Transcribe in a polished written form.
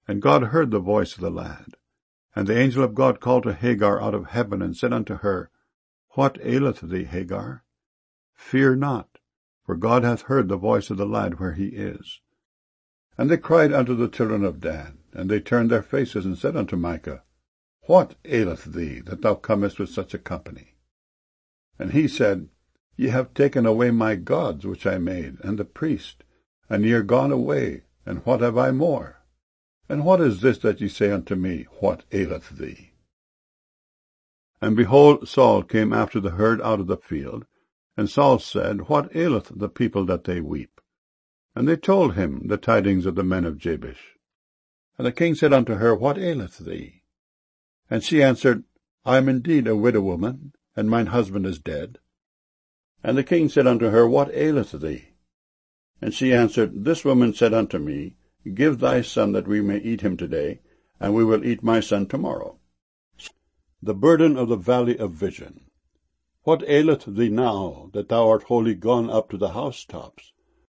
And God heard the voice of the lad. And the angel of God called to Hagar out of heaven, and said unto her, What aileth thee, Hagar? Fear not, for God hath heard the voice of the lad where he is. And they cried unto the children of Dan, and they turned their faces, and said unto Micah, What aileth thee, that thou comest with such a company? And he said, Ye have taken away my gods which I made, and the priest, and ye are gone away, and what have I more? And what is this that ye say unto me, What aileth thee? And behold, Saul came after the herd out of the field, and Saul said, What aileth the people that they weep? And they told him the tidings of the men of Jabesh. And the king said unto her, What aileth thee? And she answered, I am indeed a widow woman, and mine husband is dead. And the king said unto her, What aileth thee? And she answered, This woman said unto me, Give thy son that we may eat him today, and we will eat my son tomorrow. The burden of the valley of vision. What aileth thee now, that thou art wholly gone up to the housetops?